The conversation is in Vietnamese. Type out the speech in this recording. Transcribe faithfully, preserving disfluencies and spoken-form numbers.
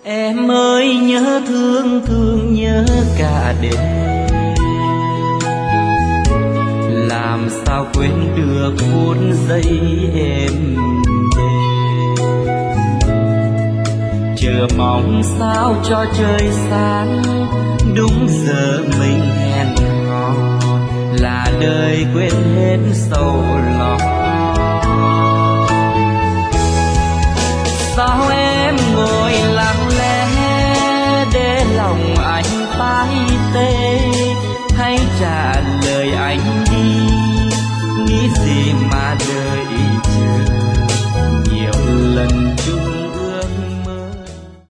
Em ơi nhớ thương thương nhớ cả đêm, làm sao quên được phút giây êm đềm. Chờ mong sao cho trời sáng, đúng giờ mình hẹn hò, là đời quên hết sầu lo. Sao em ngồi lặng lẽ để lòng anh phai tê, hãy trả lời anh đi, nghĩ gì mà đời